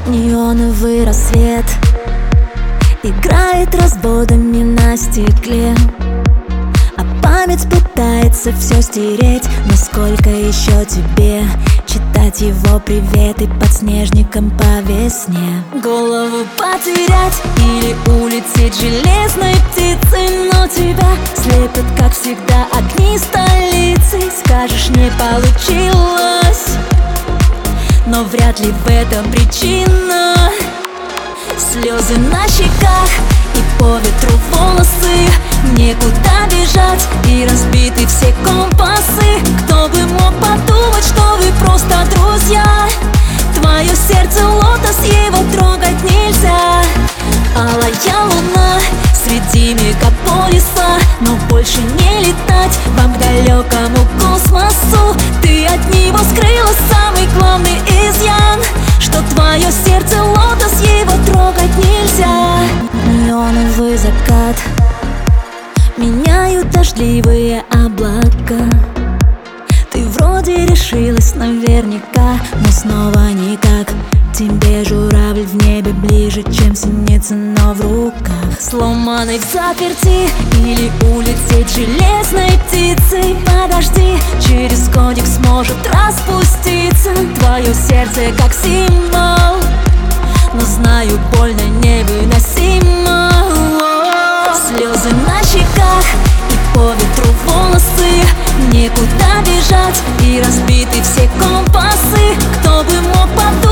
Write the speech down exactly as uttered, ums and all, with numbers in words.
Неоновый рассвет играет разводами на стекле, а память пытается все стереть. Но сколько еще тебе читать его приветы под снежником по весне? Голову потерять или улететь железной птицей, но тебя слепят, как всегда, огни столицы. Скажешь, не получилось, но вряд ли в этом причина. Слезы на щеках и по ветру волосы, некуда бежать и разбиты все компасы. Кто бы мог подумать, что вы просто друзья? Твое сердце лотос, его трогать нельзя. Алая луна среди мегаполиса, но больше не летать вам к далекому космосу. Ты от него скрыла самый главный изъян, что твое сердце лотос, его трогать нельзя. Неоновый закат меняют дождливые облака. Ты вроде решилась наверняка, но снова никак. Тебе журавль в небе ближе, чем синица, но в руках. Сломанной в заперти или улететь железной птицей? Подожди, через годик сможет распуститься твое сердце как символ, но знаю, больно невыносимо. Слезы на щеках и по ветру волосы, некуда бежать и разбиты все компасы. Кто бы мог подумать,